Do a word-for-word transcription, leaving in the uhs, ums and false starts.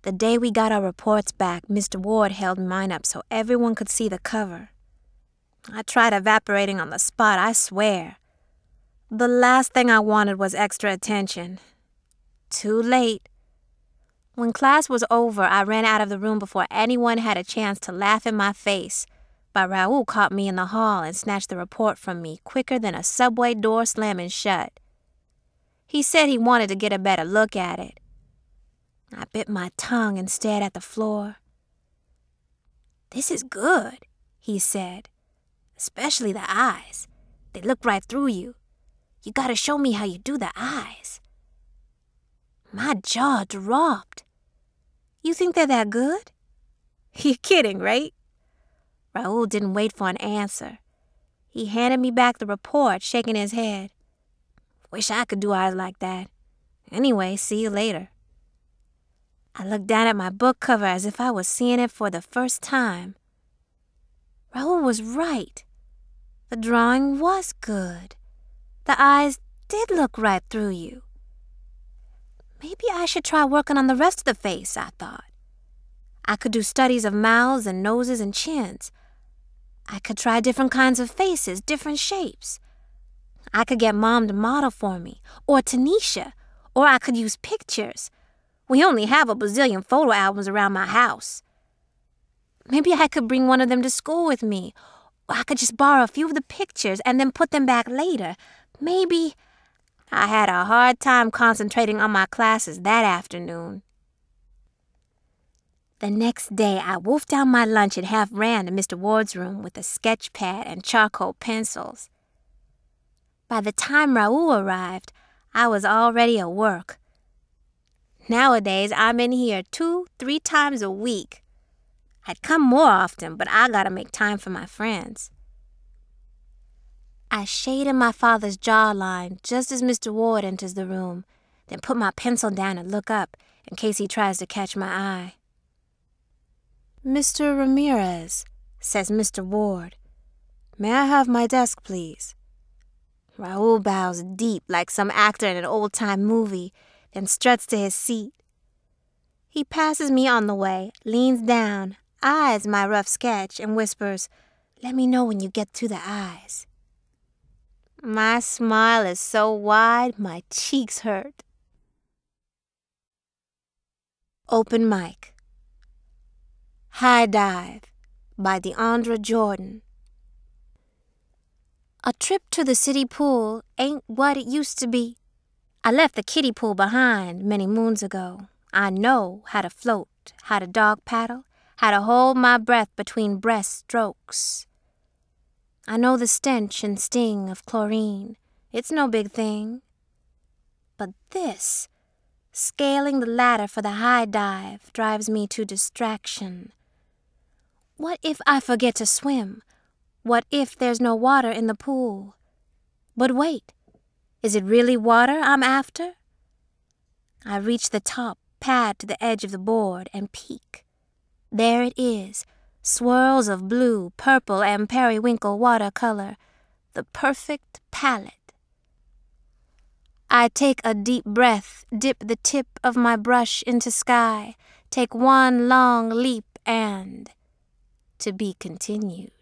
The day we got our reports back, Mister Ward held mine up so everyone could see the cover. I tried evaporating on the spot, I swear. The last thing I wanted was extra attention. Too late. When class was over, I ran out of the room before anyone had a chance to laugh in my face. But Raul caught me in the hall and snatched the report from me quicker than a subway door slamming shut. He said he wanted to get a better look at it. I bit my tongue and stared at the floor. "This is good," he said. "Especially the eyes. They look right through you. You gotta show me how you do the eyes." My jaw dropped. "You think they're that good?" "You're kidding, right?" Raul didn't wait for an answer. He handed me back the report, shaking his head. "Wish I could do eyes like that. Anyway, see you later." I looked down at my book cover as if I was seeing it for the first time. Raul was right. The drawing was good. The eyes did look right through you. Maybe I should try working on the rest of the face, I thought. I could do studies of mouths and noses and chins. I could try different kinds of faces, different shapes. I could get Mom to model for me, or Tanisha, or I could use pictures. We only have a bazillion photo albums around my house. Maybe I could bring one of them to school with me, or I could just borrow a few of the pictures and then put them back later. Maybe... I had a hard time concentrating on my classes that afternoon. The next day, I wolfed down my lunch and half ran to Mister Ward's room with a sketch pad and charcoal pencils. By the time Raul arrived, I was already at work. Nowadays, I'm in here two, three times a week. I'd come more often, but I gotta make time for my friends. I shaded my father's jawline just as Mister Ward enters the room, then put my pencil down and look up in case he tries to catch my eye. "Mister Ramirez," says Mister Ward. "May I have my desk, please?" Raul bows deep like some actor in an old-time movie, then struts to his seat. He passes me on the way, leans down, eyes my rough sketch, and whispers, "Let me know when you get to the eyes." My smile is so wide, my cheeks hurt. Open Mic. High Dive by Deandra Jordan. A trip to the city pool ain't what it used to be. I left the kiddie pool behind many moons ago. I know how to float, how to dog paddle, how to hold my breath between breast strokes. I know the stench and sting of chlorine. It's no big thing. But this, scaling the ladder for the high dive, drives me to distraction. What if I forget to swim? What if there's no water in the pool? But wait, is it really water I'm after? I reach the top, pad to the edge of the board, and peek. There it is, swirls of blue, purple, and periwinkle watercolor, the perfect palette. I take a deep breath, dip the tip of my brush into sky, take one long leap, and to be continued.